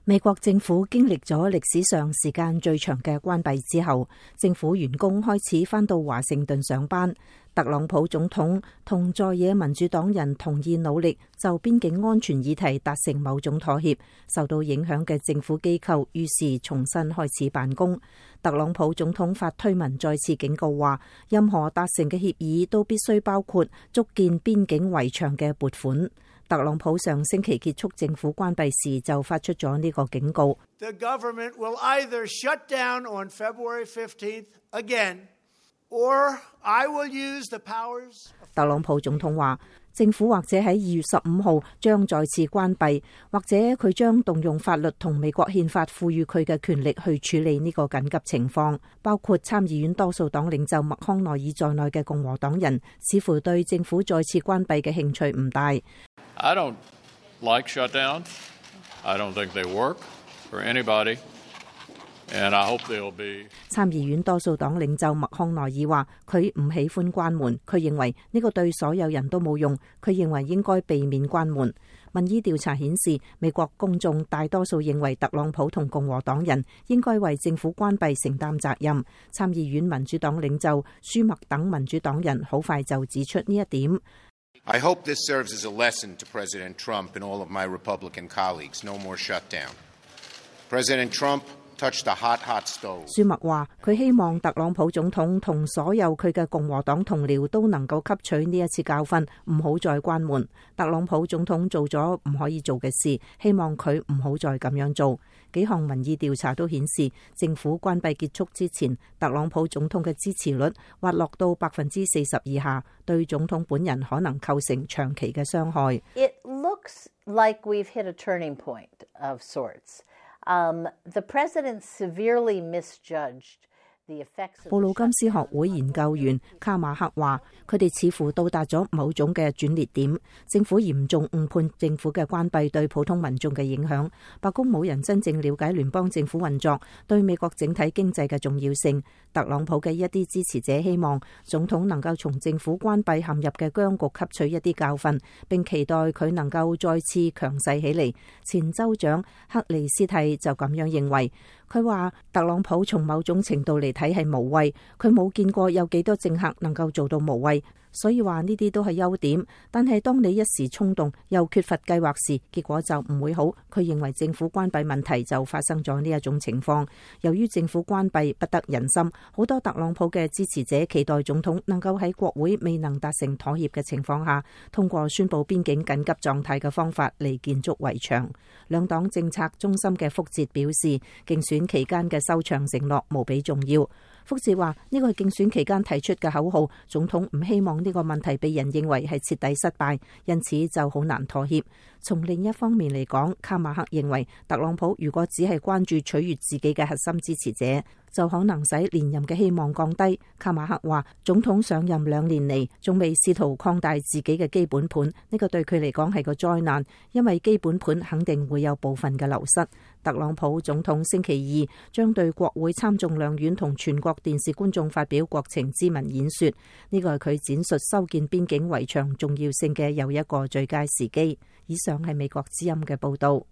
美國政府經歷咗歷史上時間最長嘅關閉之後，政府員工開始返到華盛頓上班。特朗普總統同在野民主黨人同意努力就邊境安全議題達成某種妥協，受到影響嘅政府機構於是重新開始辦公。特朗普總統發推文再次警告話，任何達成嘅協議都必須包括築建邊境圍牆嘅撥款。特朗普上星期結束政府關閉時就發出咗呢個警告。 The government will either shut down on February 15th again, or I will use the powers. 特朗普總統話，政府或者喺2月15號將再次關閉，或者佢將動用法律同美國憲法賦予佢嘅權力去處理呢個緊急情況。包括參議院多數黨領袖麥康奈爾在內嘅共和黨人，似乎對政府再次關閉嘅興趣唔大。 I don't like shutdowns. I don't think they work for anybody. And I hope they'll be. 參議院多數黨領袖麥康奈爾話，佢唔喜歡關門，佢認為呢個對所有人都冇用，佢認為應該避免關門。民意調查顯示，美國公眾大多數認為特朗普同共和黨人應該為政府關閉承擔責任。參議院民主黨領袖舒默等民主黨人好快就指出呢一點。 I hope this serves as a lesson to President Trump and all of my Republican colleagues. No more shutdown. President Trump touched the hot stove. 舒默話，佢希望特朗普總統同所有佢嘅共和黨同僚都能夠吸取呢一次教訓，唔好再關門。特朗普總統做咗唔可以做嘅事，希望佢唔好再咁樣做。幾項民意調查都顯示，政府關閉結束之前，特朗普總統嘅支持率滑落到40%以下，對總統本人可能構成長期嘅傷害。 It looks like we've hit a turning point of sorts. The president severely misjudged the effects of 布魯金斯學會研究員卡馬克話，佢哋似乎到達咗某種嘅轉捩點，政府嚴重誤判政府嘅關閉對普通民眾嘅影響。白宮冇人真正了解聯邦政府運作對美國整體經濟嘅重要性。特朗普嘅一啲支持者希望總統能夠從政府關閉陷入嘅僵局吸取一啲教訓，並期待佢能夠再次強勢起嚟。前州長克里斯蒂就咁樣認為。佢話特朗普從某種程度嚟睇係無畏，佢冇見過有幾多政客能夠做到無畏，所以話呢啲都係優點。但係當你一時衝動又缺乏計劃時，結果就唔會好。佢認為政府關閉問題就發生咗呢一種情況。由於政府關閉不得人心，好多特朗普嘅支持者期待總統能夠喺國會未能達成妥協嘅情況下，通過宣布邊境緊急狀態嘅方法嚟建築圍牆。兩黨政策中心嘅福捷表示，競選期間嘅收場承諾無比重要。福捷話呢個係競選期間提出嘅口號，總統唔希望呢個問題被人認為係徹底失敗，因此就好難妥協。從另一方面嚟講，卡馬克認為特朗普如果只係關注取悅自己嘅核心支持者，就可能使連任嘅希望降低。卡馬克話，總統上任2年嚟，仲未試圖擴大自己嘅基本盤，呢個對佢嚟講係個災難，因為基本盤肯定會有部分嘅流失。特朗普總統星期二將對國會參眾兩院同全國電視觀眾發表國情咨文演說，呢個係佢展述修建邊境圍牆重要性嘅又一個最佳時機。以上係美國之音嘅報道。